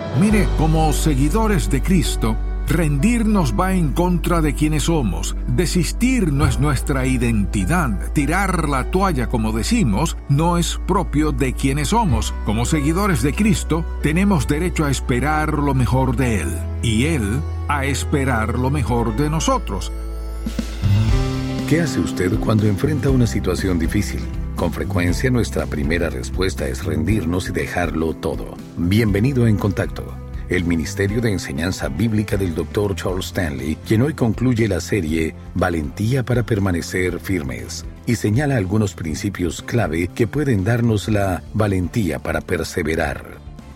Mire, como seguidores de Cristo, rendirnos va en contra de quienes somos. Desistir no es nuestra identidad. Tirar la toalla, como decimos, no es propio de quienes somos. Como seguidores de Cristo, tenemos derecho a esperar lo mejor de Él, y Él a esperar lo mejor de nosotros. ¿Qué hace usted cuando enfrenta una situación difícil? Con frecuencia nuestra primera respuesta es rendirnos y dejarlo todo. Bienvenido a En Contacto, el Ministerio de Enseñanza Bíblica del Dr. Charles Stanley, quien hoy concluye la serie Valentía para permanecer firmes y señala algunos principios clave que pueden darnos la valentía para perseverar.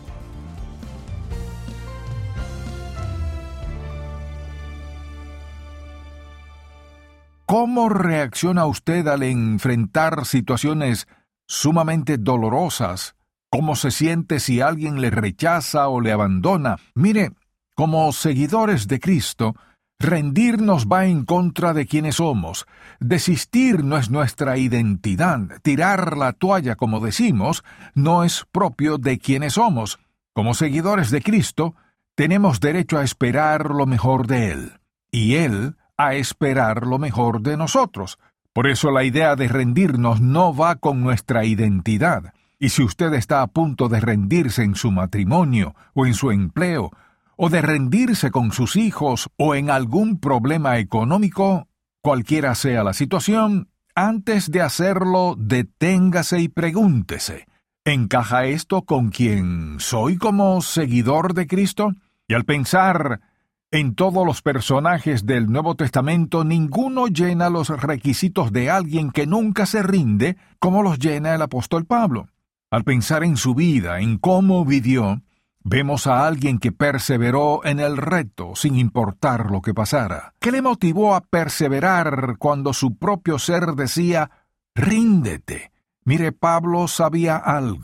¿Cómo reacciona usted al enfrentar situaciones sumamente dolorosas? ¿Cómo se siente si alguien le rechaza o le abandona? Mire, como seguidores de Cristo, rendirnos va en contra de quienes somos. Desistir no es nuestra identidad. Tirar la toalla, como decimos, no es propio de quienes somos. Como seguidores de Cristo, tenemos derecho a esperar lo mejor de Él, y Él a esperar lo mejor de nosotros. Por eso la idea de rendirnos no va con nuestra identidad. Y si usted está a punto de rendirse en su matrimonio o en su empleo, o de rendirse con sus hijos o en algún problema económico, cualquiera sea la situación, antes de hacerlo, deténgase y pregúntese: ¿encaja esto con quien soy como seguidor de Cristo? Y al pensar en todos los personajes del Nuevo Testamento, ninguno llena los requisitos de alguien que nunca se rinde como los llena el apóstol Pablo. Al pensar en su vida, en cómo vivió, vemos a alguien que perseveró en el reto sin importar lo que pasara. ¿Qué le motivó a perseverar cuando su propio ser decía: ríndete? Mire, Pablo sabía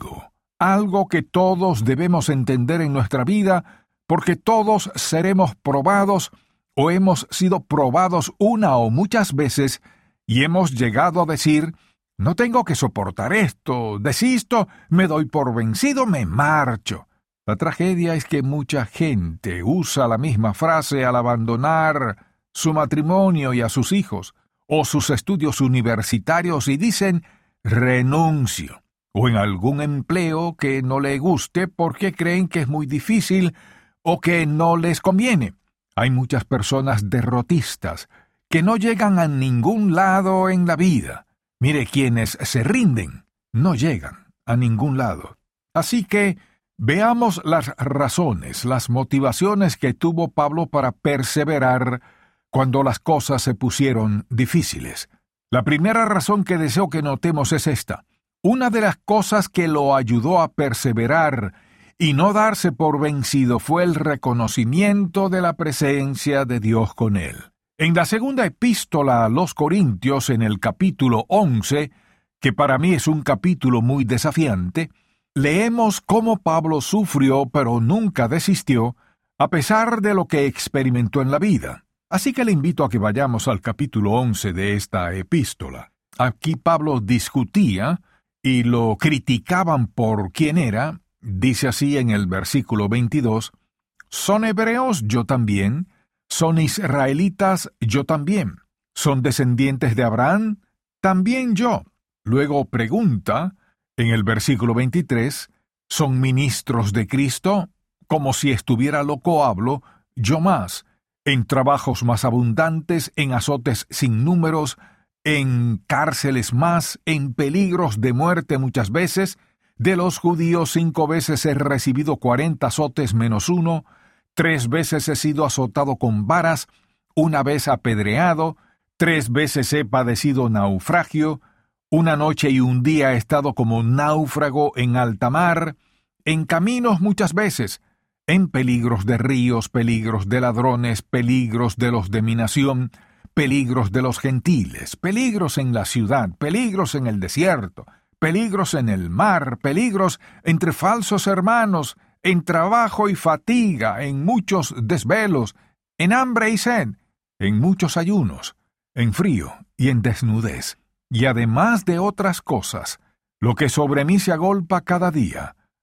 algo que todos debemos entender en nuestra vida, porque todos seremos probados o hemos sido probados una o muchas veces y hemos llegado a decir: no tengo que soportar esto, desisto, me doy por vencido, me marcho. La tragedia es que mucha gente usa la misma frase al abandonar su matrimonio y a sus hijos, o sus estudios universitarios, y dicen: renuncio, o en algún empleo que no le guste porque creen que es muy difícil o que no les conviene. Hay muchas personas derrotistas que no llegan a ningún lado en la vida. Mire, quienes se rinden no llegan a ningún lado. Así que veamos las razones, las motivaciones que tuvo Pablo para perseverar cuando las cosas se pusieron difíciles. La primera razón que deseo que notemos es esta: una de las cosas que lo ayudó a perseverar y no darse por vencido fue el reconocimiento de la presencia de Dios con él. En la segunda epístola a los Corintios, en el capítulo 11, que para mí es un capítulo muy desafiante, leemos cómo Pablo sufrió pero nunca desistió, a pesar de lo que experimentó en la vida. Así que le invito a que vayamos al capítulo 11 de esta epístola. Aquí Pablo discutía y lo criticaban por quién era. Dice así en el versículo 22, «¿Son hebreos? Yo también. ¿Son israelitas? Yo también. ¿Son descendientes de Abraham? También yo». Luego pregunta, en el versículo 23, «¿Son ministros de Cristo? Como si estuviera loco hablo, yo más. En trabajos más abundantes, en azotes sin números, en cárceles más, en peligros de muerte muchas veces. De los judíos 5 veces he recibido 40 azotes menos 1, 3 veces he sido azotado con varas, 1 vez apedreado, 3 veces he padecido naufragio, 1 noche y 1 día he estado como náufrago en alta mar, en caminos muchas veces, en peligros de ríos, peligros de ladrones, peligros de los de mi nación, peligros de los gentiles, peligros en la ciudad, peligros en el desierto, peligros en el mar, peligros entre falsos hermanos, en trabajo y fatiga, en muchos desvelos, en hambre y sed, en muchos ayunos, en frío y en desnudez, y además de otras cosas, lo que sobre mí se agolpa cada día,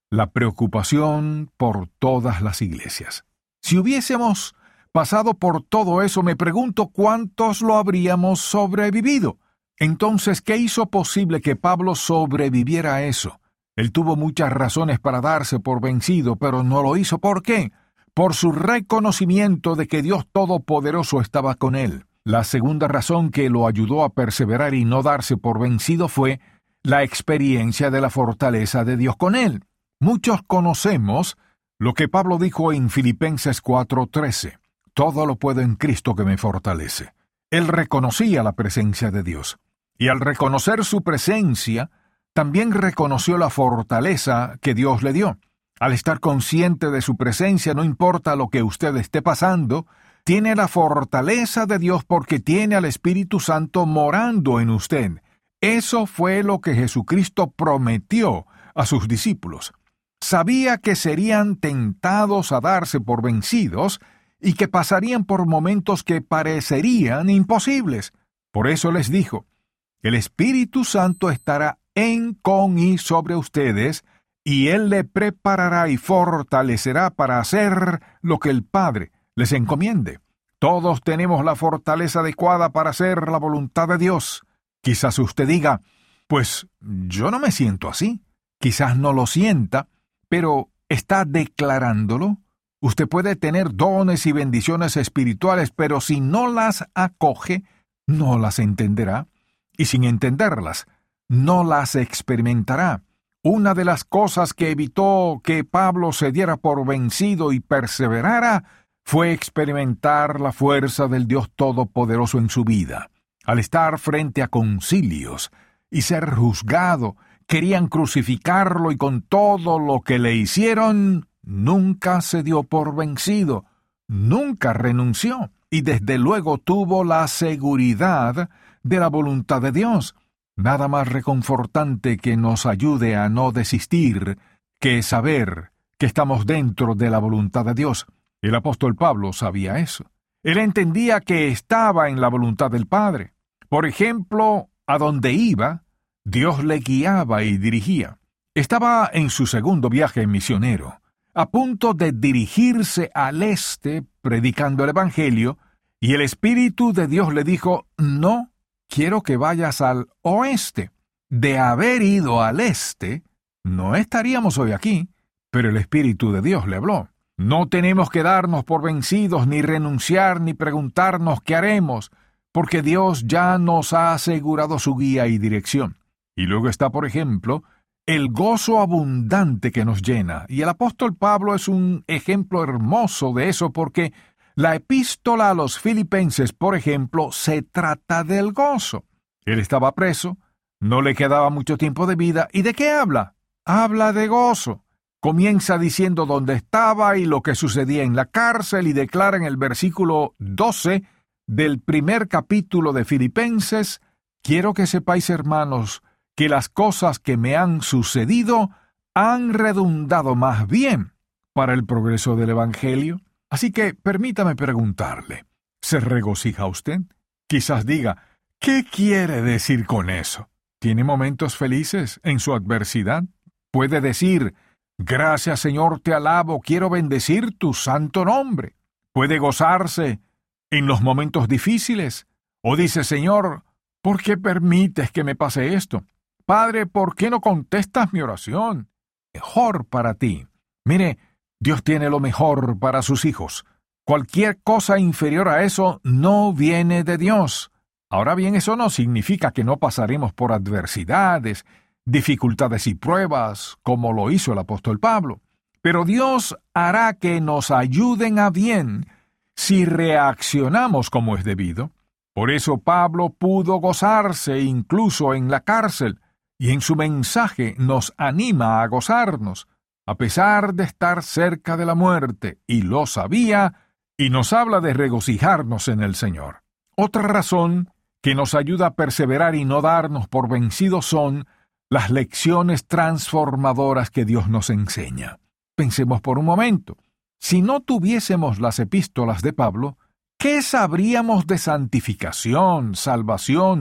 la preocupación por todas las iglesias. Si hubiésemos pasado por todo eso, me pregunto cuántos lo habríamos sobrevivido. Entonces, ¿qué hizo posible que Pablo sobreviviera a eso? Él tuvo muchas razones para darse por vencido, pero no lo hizo. ¿Por qué? Por su reconocimiento de que Dios Todopoderoso estaba con él. La segunda razón que lo ayudó a perseverar y no darse por vencido fue la experiencia de la fortaleza de Dios con él. Muchos conocemos lo que Pablo dijo en Filipenses 4:13. Todo lo puedo en Cristo que me fortalece. Él reconocía la presencia de Dios. Y al reconocer su presencia, también reconoció la fortaleza que Dios le dio. Al estar consciente de su presencia, no importa lo que usted esté pasando, tiene la fortaleza de Dios porque tiene al Espíritu Santo morando en usted. Eso fue lo que Jesucristo prometió a sus discípulos. Sabía que serían tentados a darse por vencidos y que pasarían por momentos que parecerían imposibles. Por eso les dijo, el Espíritu Santo estará en, con y sobre ustedes, y Él le preparará y fortalecerá para hacer lo que el Padre les encomiende. Todos tenemos la fortaleza adecuada para hacer la voluntad de Dios. Quizás usted diga, pues yo no me siento así. Quizás no lo sienta, pero ¿está declarándolo? Usted puede tener dones y bendiciones espirituales, pero si no las acoge, no las entenderá. Y sin entenderlas, no las experimentará. Una de las cosas que evitó que Pablo se diera por vencido y perseverara fue experimentar la fuerza del Dios Todopoderoso en su vida. Al estar frente a concilios y ser juzgado, querían crucificarlo y con todo lo que le hicieron, nunca se dio por vencido, nunca renunció y desde luego tuvo la seguridad de la voluntad de Dios. Nada más reconfortante que nos ayude a no desistir que saber que estamos dentro de la voluntad de Dios. El apóstol Pablo sabía eso. Él entendía que estaba en la voluntad del Padre. Por ejemplo, a donde iba, Dios le guiaba y dirigía. Estaba en su segundo viaje misionero, a punto de dirigirse al este predicando el Evangelio, y el Espíritu de Dios le dijo, no, quiero que vayas al oeste. De haber ido al este, no estaríamos hoy aquí, pero el Espíritu de Dios le habló. No tenemos que darnos por vencidos, ni renunciar, ni preguntarnos qué haremos, porque Dios ya nos ha asegurado su guía y dirección. Y luego está, por ejemplo, el gozo abundante que nos llena. Y el apóstol Pablo es un ejemplo hermoso de eso porque la epístola a los Filipenses, por ejemplo, se trata del gozo. Él estaba preso, no le quedaba mucho tiempo de vida. ¿Y de qué habla? Habla de gozo. Comienza diciendo dónde estaba y lo que sucedía en la cárcel y declara en el versículo 12 del primer capítulo de Filipenses, quiero que sepáis, hermanos, que las cosas que me han sucedido han redundado más bien para el progreso del Evangelio. Así que permítame preguntarle, ¿se regocija usted? Quizás diga, ¿qué quiere decir con eso? ¿Tiene momentos felices en su adversidad? Puede decir, gracias Señor, te alabo, quiero bendecir tu santo nombre. Puede gozarse en los momentos difíciles. O dice, Señor, ¿por qué permites que me pase esto? Padre, ¿por qué no contestas mi oración? Mejor para ti. Mire, Dios tiene lo mejor para sus hijos. Cualquier cosa inferior a eso no viene de Dios. Ahora bien, eso no significa que no pasaremos por adversidades, dificultades y pruebas, como lo hizo el apóstol Pablo. Pero Dios hará que nos ayuden a bien si reaccionamos como es debido. Por eso Pablo pudo gozarse incluso en la cárcel, y en su mensaje nos anima a gozarnos, a pesar de estar cerca de la muerte, y lo sabía, y nos habla de regocijarnos en el Señor. Otra razón que nos ayuda a perseverar y no darnos por vencidos son las lecciones transformadoras que Dios nos enseña. Pensemos por un momento. Si no tuviésemos las epístolas de Pablo, ¿qué sabríamos de santificación, salvación,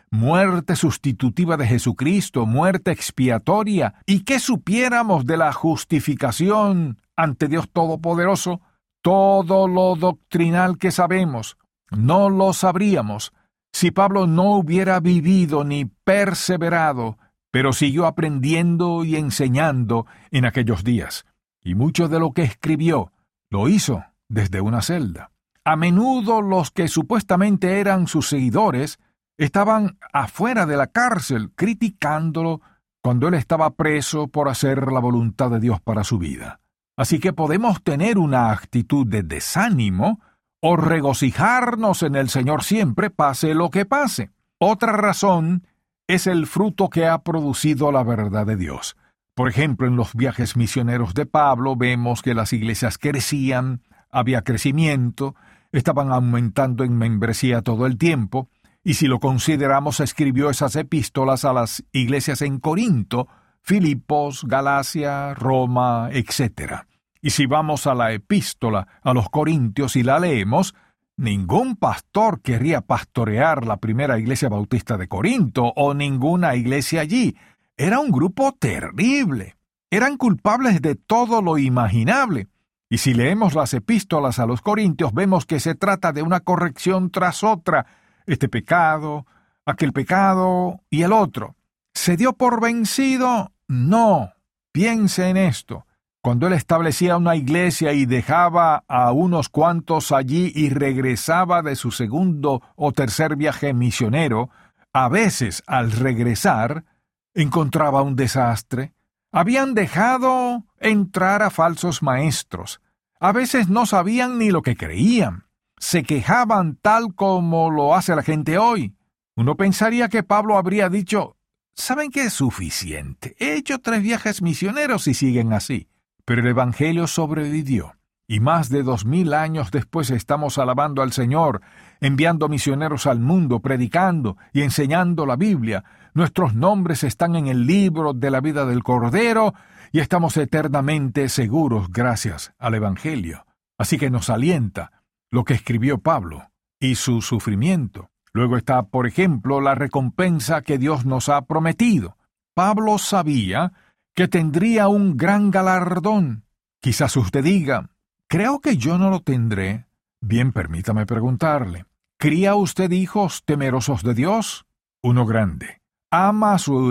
muerte sustitutiva de Jesucristo, muerte expiatoria, y que supiéramos de la justificación ante Dios Todopoderoso, todo lo doctrinal que sabemos, no lo sabríamos si Pablo no hubiera vivido ni perseverado, pero siguió aprendiendo y enseñando en aquellos días. Y mucho de lo que escribió lo hizo desde una celda. A menudo los que supuestamente eran sus seguidores estaban afuera de la cárcel criticándolo cuando él estaba preso por hacer la voluntad de Dios para su vida. Así que podemos tener una actitud de desánimo o regocijarnos en el Señor siempre, pase lo que pase. Otra razón es el fruto que ha producido la verdad de Dios. Por ejemplo, en los viajes misioneros de Pablo vemos que las iglesias crecían, había crecimiento, estaban aumentando en membresía todo el tiempo, y si lo consideramos, escribió esas epístolas a las iglesias en Corinto, Filipos, Galacia, Roma, etc. Y si vamos a la epístola a los Corintios y la leemos, ningún pastor querría pastorear la primera iglesia bautista de Corinto o ninguna iglesia allí. Era un grupo terrible. Eran culpables de todo lo imaginable. Y si leemos las epístolas a los Corintios, vemos que se trata de una corrección tras otra. Este pecado, aquel pecado y el otro. ¿Se dio por vencido? No. Piense en esto. Cuando él establecía una iglesia y dejaba a unos cuantos allí y regresaba de su segundo o tercer viaje misionero, a veces al regresar encontraba un desastre. Habían dejado entrar a falsos maestros. A veces no sabían ni lo que creían. Se quejaban tal como lo hace la gente hoy. Uno pensaría que Pablo habría dicho, ¿saben qué es suficiente? He hecho 3 viajes misioneros y siguen así. Pero el Evangelio sobrevivió, y más de 2000 años después estamos alabando al Señor, enviando misioneros al mundo, predicando y enseñando la Biblia. Nuestros nombres están en el libro de la vida del Cordero, y estamos eternamente seguros gracias al Evangelio. Así que nos alienta lo que escribió Pablo y su sufrimiento. Luego está, por ejemplo, la recompensa que Dios nos ha prometido. Pablo sabía que tendría un gran galardón. Quizás usted diga, creo que yo no lo tendré. Bien, permítame preguntarle, ¿cría usted hijos temerosos de Dios? Uno grande. ¿Ama a su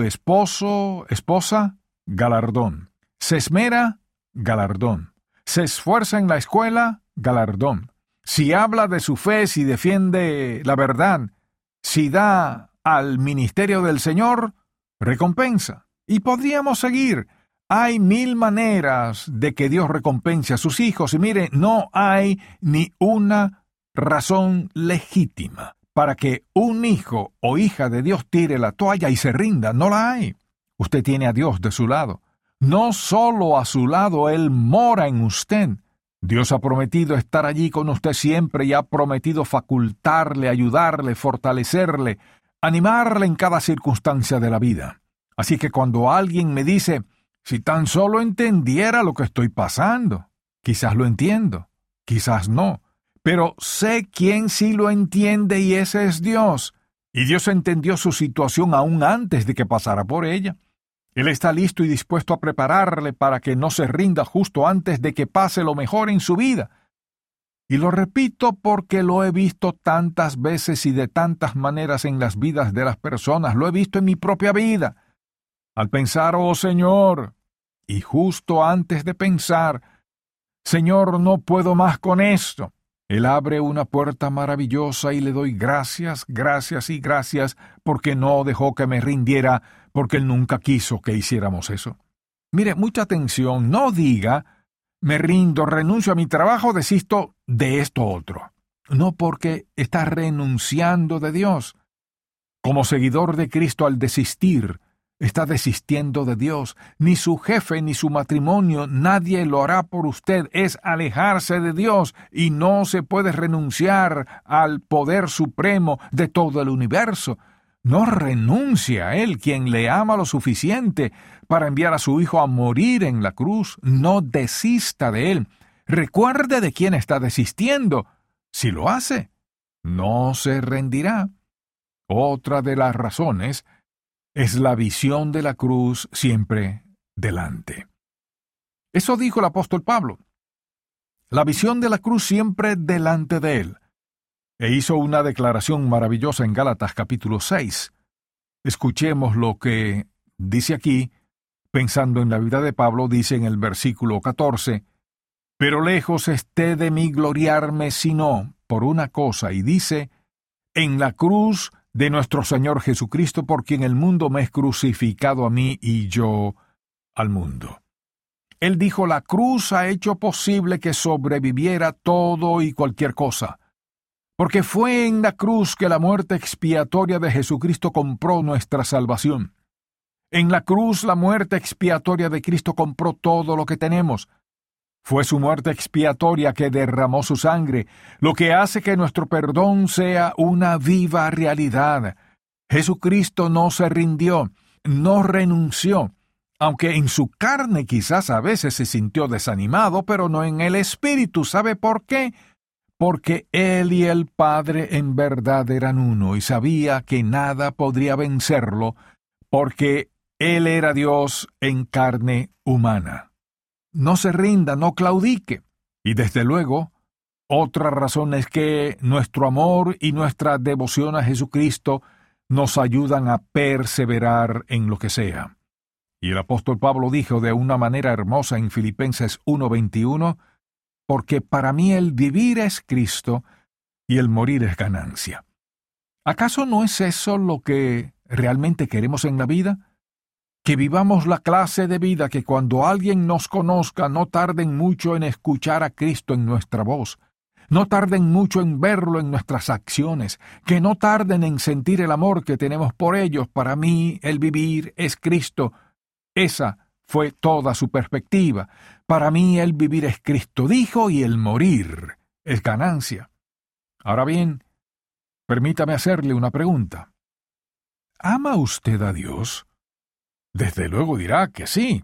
esposa? Galardón. ¿Se esmera? Galardón. ¿Se esfuerza en la escuela? Galardón. Si habla de su fe, si defiende la verdad, si da al ministerio del Señor, recompensa. Y podríamos seguir. Hay 1000 maneras de que Dios recompense a sus hijos. Y mire, no hay ni una razón legítima para que un hijo o hija de Dios tire la toalla y se rinda. No la hay. Usted tiene a Dios de su lado. No solo a su lado, Él mora en usted. Dios ha prometido estar allí con usted siempre y ha prometido facultarle, ayudarle, fortalecerle, animarle en cada circunstancia de la vida. Así que cuando alguien me dice, si tan solo entendiera lo que estoy pasando, quizás lo entiendo, quizás no, pero sé quién sí lo entiende y ese es Dios. Y Dios entendió su situación aún antes de que pasara por ella. Él está listo y dispuesto a prepararle para que no se rinda justo antes de que pase lo mejor en su vida. Y lo repito porque lo he visto tantas veces y de tantas maneras en las vidas de las personas, lo he visto en mi propia vida. Al pensar, oh Señor, y justo antes de pensar, Señor, no puedo más con esto, Él abre una puerta maravillosa y le doy gracias, gracias y gracias porque no dejó que me rindiera, porque Él nunca quiso que hiciéramos eso. Mire, mucha atención, no diga, me rindo, renuncio a mi trabajo, desisto de esto otro. No, porque está renunciando de Dios. Como seguidor de Cristo, al desistir, está desistiendo de Dios. Ni su jefe ni su matrimonio, nadie lo hará por usted. Es alejarse de Dios y no se puede renunciar al poder supremo de todo el universo. No renuncie a Él, quien le ama lo suficiente para enviar a su Hijo a morir en la cruz. No desista de Él. Recuerde de quién está desistiendo. Si lo hace, no se rendirá. Otra de las razones es la visión de la cruz siempre delante. Eso dijo el apóstol Pablo. La visión de la cruz siempre delante de él. E hizo una declaración maravillosa en Gálatas capítulo 6. Escuchemos lo que dice aquí, pensando en la vida de Pablo, dice en el versículo 14, «Pero lejos esté de mí gloriarme, sino por una cosa», y dice, «en la cruz de nuestro Señor Jesucristo, por quien el mundo me es crucificado a mí y yo al mundo». Él dijo, la cruz ha hecho posible que sobreviviera todo y cualquier cosa, porque fue en la cruz que la muerte expiatoria de Jesucristo compró nuestra salvación. En la cruz la muerte expiatoria de Cristo compró todo lo que tenemos. Fue su muerte expiatoria que derramó su sangre, lo que hace que nuestro perdón sea una viva realidad. Jesucristo no se rindió, no renunció, aunque en su carne quizás a veces se sintió desanimado, pero no en el espíritu. ¿Sabe por qué? Porque Él y el Padre en verdad eran uno, y sabía que nada podría vencerlo, porque Él era Dios en carne humana. No se rinda, no claudique. Y desde luego, otra razón es que nuestro amor y nuestra devoción a Jesucristo nos ayudan a perseverar en lo que sea. Y el apóstol Pablo dijo de una manera hermosa en Filipenses 1:21, «Porque para mí el vivir es Cristo y el morir es ganancia». ¿Acaso no es eso lo que realmente queremos en la vida? Que vivamos la clase de vida que cuando alguien nos conozca no tarden mucho en escuchar a Cristo en nuestra voz, no tarden mucho en verlo en nuestras acciones, que no tarden en sentir el amor que tenemos por ellos. Para mí el vivir es Cristo. Esa fue toda su perspectiva. Para mí el vivir es Cristo, dijo, y el morir es ganancia. Ahora bien, permítame hacerle una pregunta. ¿Ama usted a Dios? Desde luego dirá que sí.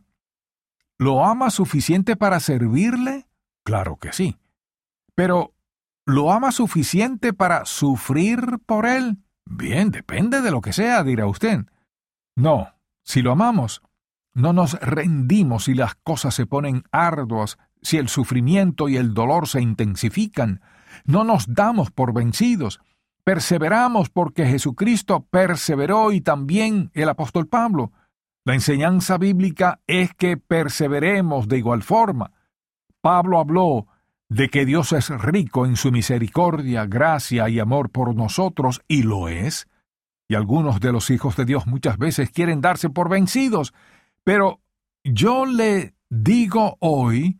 ¿Lo ama suficiente para servirle? Claro que sí. Pero, ¿lo ama suficiente para sufrir por él? Bien, depende de lo que sea, dirá usted. No, si lo amamos, no nos rendimos si las cosas se ponen arduas, si el sufrimiento y el dolor se intensifican. No nos damos por vencidos. Perseveramos porque Jesucristo perseveró y también el apóstol Pablo. La enseñanza bíblica es que perseveremos de igual forma. Pablo habló de que Dios es rico en su misericordia, gracia y amor por nosotros, y lo es. Y algunos de los hijos de Dios muchas veces quieren darse por vencidos. Pero yo le digo hoy,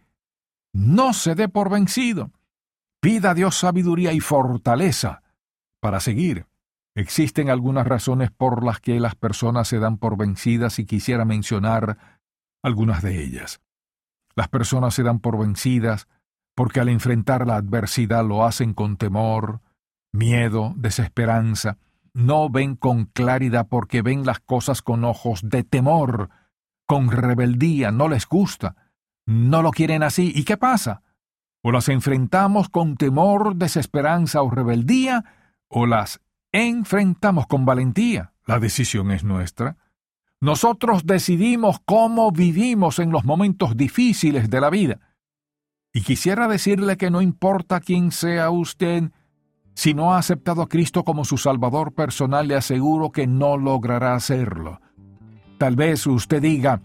no se dé por vencido. Pida a Dios sabiduría y fortaleza para seguir. Existen algunas razones por las que las personas se dan por vencidas y quisiera mencionar algunas de ellas. Las personas se dan por vencidas porque al enfrentar la adversidad lo hacen con temor, miedo, desesperanza. No ven con claridad porque ven las cosas con ojos de temor, con rebeldía, no les gusta, no lo quieren así. ¿Y qué pasa? O las enfrentamos con temor, desesperanza o rebeldía, o las enfrentamos con valentía. La decisión es nuestra. Nosotros decidimos cómo vivimos en los momentos difíciles de la vida. Y quisiera decirle que no importa quién sea usted, si no ha aceptado a Cristo como su Salvador personal, le aseguro que no logrará hacerlo. Tal vez usted diga,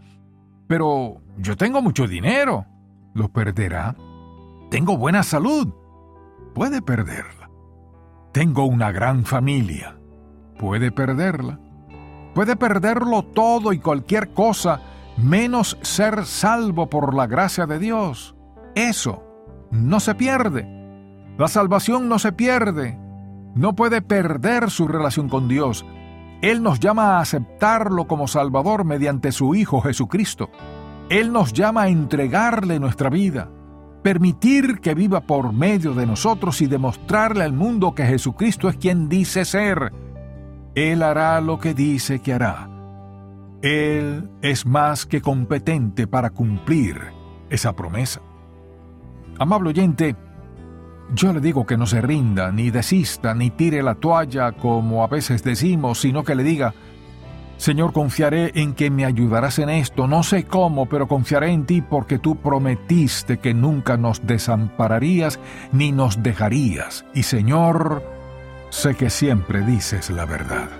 pero yo tengo mucho dinero. ¿Lo perderá? Tengo buena salud. Puede perderla. Tengo una gran familia. Puede perderla. Puede perderlo todo y cualquier cosa, menos ser salvo por la gracia de Dios. Eso no se pierde. La salvación no se pierde. No puede perder su relación con Dios. Él nos llama a aceptarlo como Salvador mediante su Hijo Jesucristo. Él nos llama a entregarle nuestra vida, permitir que viva por medio de nosotros y demostrarle al mundo que Jesucristo es quien dice ser. Él hará lo que dice que hará. Él es más que competente para cumplir esa promesa. Amable oyente, Yo le digo que no se rinda, ni desista, ni tire la toalla como a veces decimos, sino que le diga: Señor, confiaré en que me ayudarás en esto, no sé cómo, pero confiaré en ti porque tú prometiste que nunca nos desampararías ni nos dejarías. Y Señor, sé que siempre dices la verdad.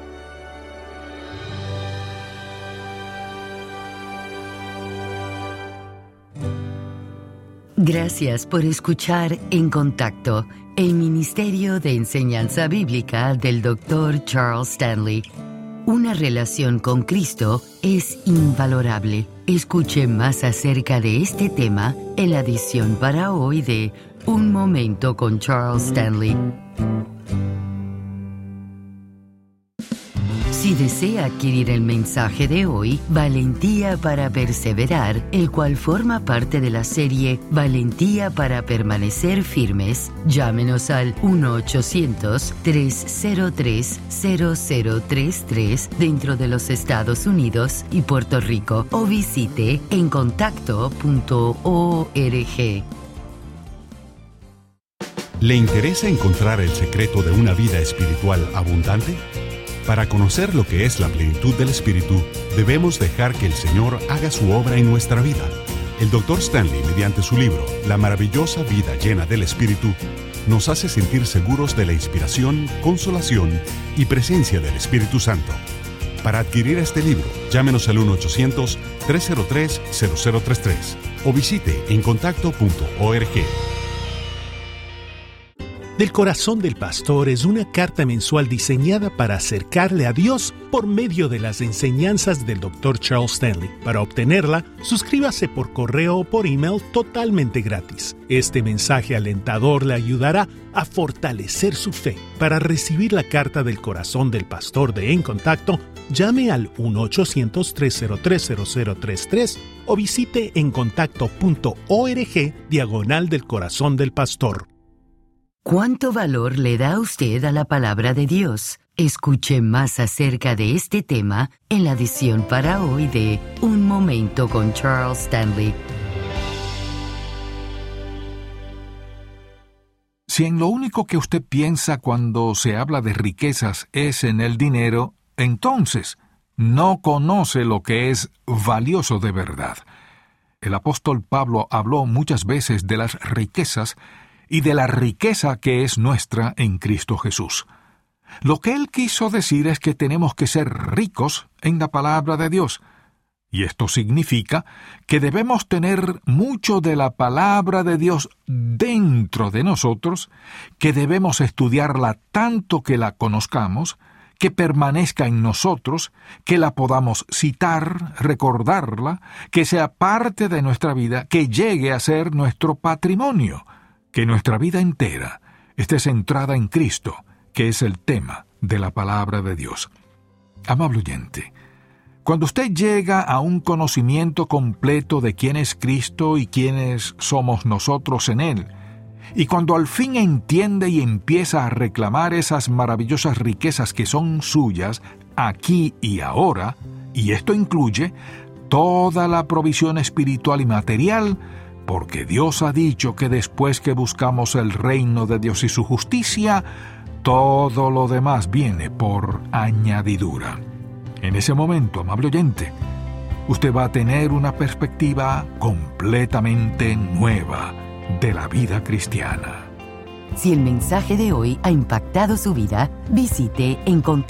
Gracias por escuchar En Contacto, el Ministerio de Enseñanza Bíblica del Dr. Charles Stanley. Una relación con Cristo es invalorable. Escuche más acerca de este tema en la edición para hoy de Un Momento con Charles Stanley. Si desea adquirir el mensaje de hoy, Valentía para Perseverar, el cual forma parte de la serie Valentía para Permanecer Firmes, llámenos al 1-800-303-0033 dentro de los Estados Unidos y Puerto Rico o visite encontacto.org. ¿Le interesa encontrar el secreto de una vida espiritual abundante? Para conocer lo que es la plenitud del Espíritu, debemos dejar que el Señor haga su obra en nuestra vida. El Dr. Stanley, mediante su libro, La maravillosa vida llena del Espíritu, nos hace sentir seguros de la inspiración, consolación y presencia del Espíritu Santo. Para adquirir este libro, llámenos al 1-800-303-0033 o visite encontacto.org. Del Corazón del Pastor es una carta mensual diseñada para acercarle a Dios por medio de las enseñanzas del Dr. Charles Stanley. Para obtenerla, suscríbase por correo o por email totalmente gratis. Este mensaje alentador le ayudará a fortalecer su fe. Para recibir la carta del Corazón del Pastor de En Contacto, llame al 1-800-303-0033 o visite encontacto.org /del Corazón del Pastor. ¿Cuánto valor le da usted a la palabra de Dios? Escuche más acerca de este tema en la edición para hoy de Un Momento con Charles Stanley. Si en lo único que usted piensa cuando se habla de riquezas es en el dinero, entonces no conoce lo que es valioso de verdad. El apóstol Pablo habló muchas veces de las riquezas y de la riqueza que es nuestra en Cristo Jesús. Lo que él quiso decir es que tenemos que ser ricos en la palabra de Dios, y esto significa que debemos tener mucho de la palabra de Dios dentro de nosotros, que debemos estudiarla tanto que la conozcamos, que permanezca en nosotros, que la podamos citar, recordarla, que sea parte de nuestra vida, que llegue a ser nuestro patrimonio. Que nuestra vida entera esté centrada en Cristo, que es el tema de la palabra de Dios. Amable oyente, cuando usted llega a un conocimiento completo de quién es Cristo y quiénes somos nosotros en Él, y cuando al fin entiende y empieza a reclamar esas maravillosas riquezas que son suyas aquí y ahora, y esto incluye toda la provisión espiritual y material, porque Dios ha dicho que después que buscamos el reino de Dios y su justicia, todo lo demás viene por añadidura. En ese momento, amable oyente, usted va a tener una perspectiva completamente nueva de la vida cristiana. Si el mensaje de hoy ha impactado su vida, visite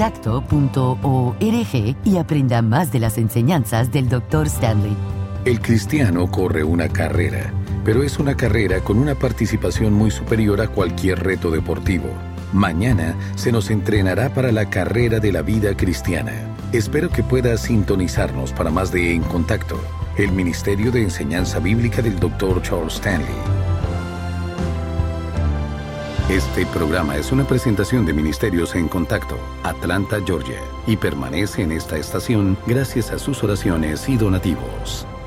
encontacto.org y aprenda más de las enseñanzas del Dr. Stanley. El cristiano corre una carrera, pero es una carrera con una participación muy superior a cualquier reto deportivo. Mañana se nos entrenará para la carrera de la vida cristiana. Espero que pueda sintonizarnos para más de En Contacto, el Ministerio de Enseñanza Bíblica del Dr. Charles Stanley. Este programa es una presentación de Ministerios En Contacto, Atlanta, Georgia, y permanece en esta estación gracias a sus oraciones y donativos.